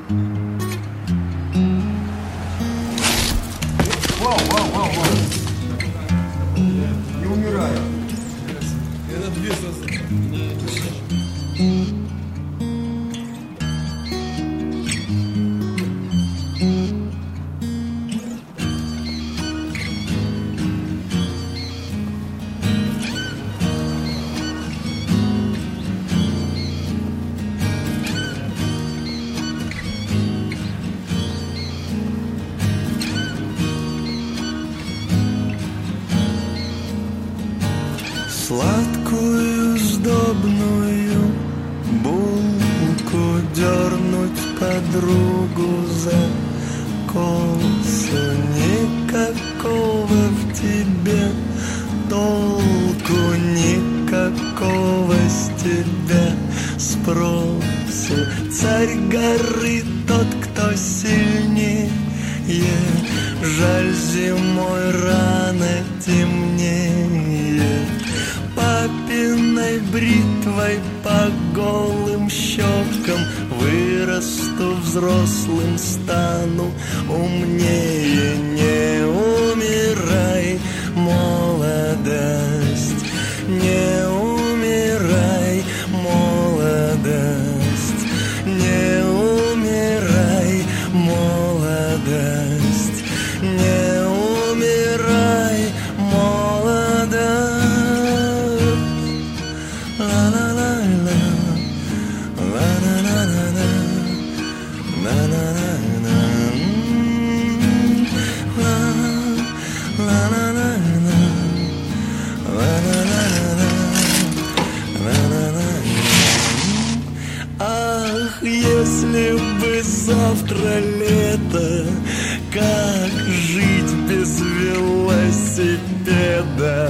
Вау, вау, вау, вау. Не умираю. Это две сосуды. Сладкую сдобную булку дернуть подругу за косу. Никакого в тебе толку, никакого с тебя спросу. Царь горы тот, кто сильнее, жаль, зимой рано темнее. Папиной бритвой по голым щекам вырасту взрослым, стану умнее. Не умирай, молодость, не умирай, молодость, не умирай, молодость, не умирай, молодость. Ах, если бы завтра лето, как жить без велосипеда?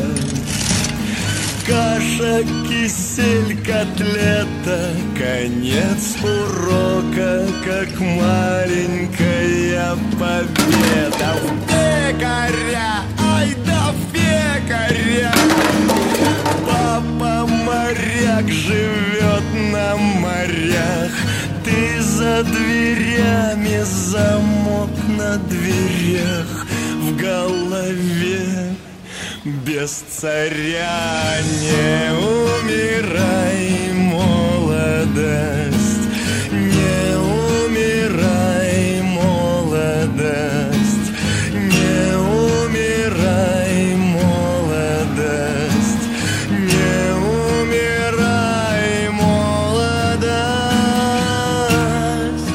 Каша, кисель, котлета, конец урока, как маленькая победа. В пекаря, ай да в пекаря! Папа моряк живет на морях. Ты за дверями, замок на дверях, в голове без царя. Не умирай, молодость, не умирай, молодость, не умирай, молодость, не умирай, молодость.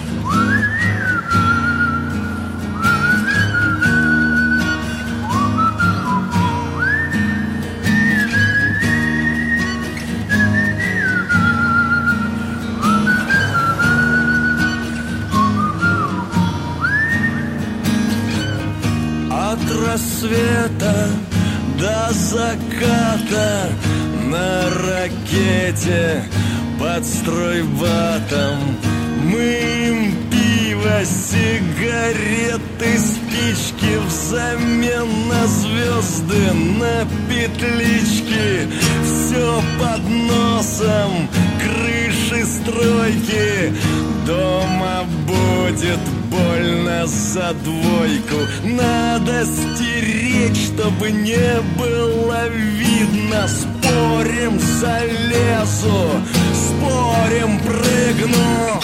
От рассвета до заката на ракете под стройбатом мыем пиво, сигареты, спички взамен на звезды, на петлички. Все под носом, крыши стройки. Дома будет больно за двойку. Надо стереть, чтобы не было видно. Спорим, залезу, спорим, прыгну.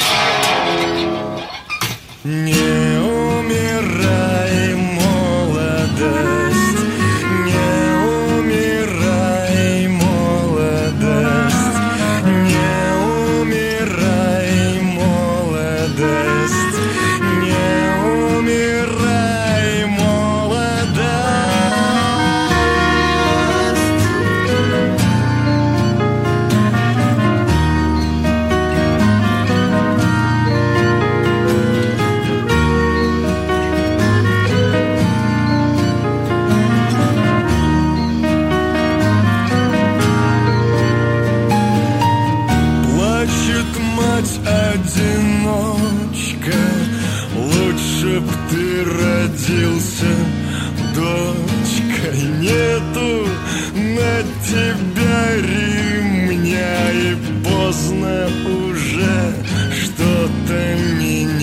Не умирай, молодость, не умирай, молодость, не умирай, молодость, не умирай, молодость. Одиночка, лучше б ты родился дочкой. Нету на тебя ремня, и поздно уже что-то менять.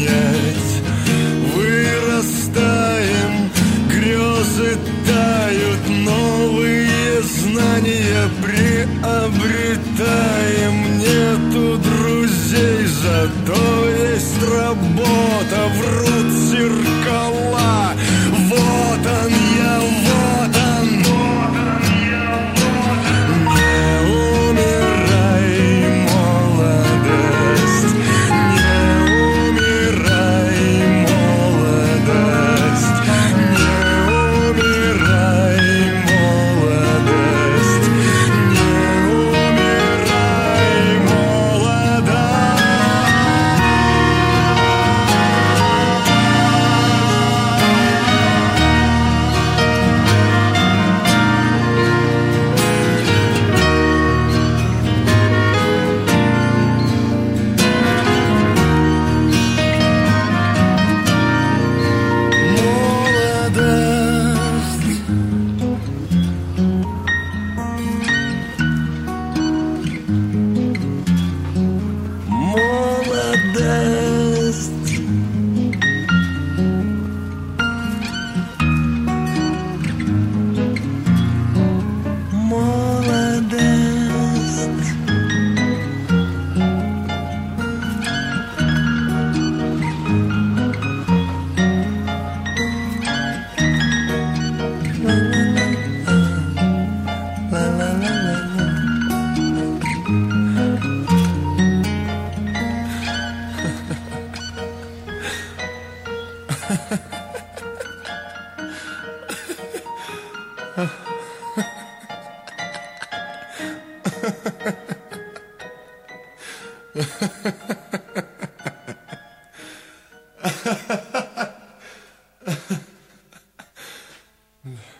зато есть работа, врут зеркала. Вот он я, вот он. Не умирай, молодость, не умирай, молодость, не умирай, молодость, не умирай, молодость. Молодость. Молодость. Ha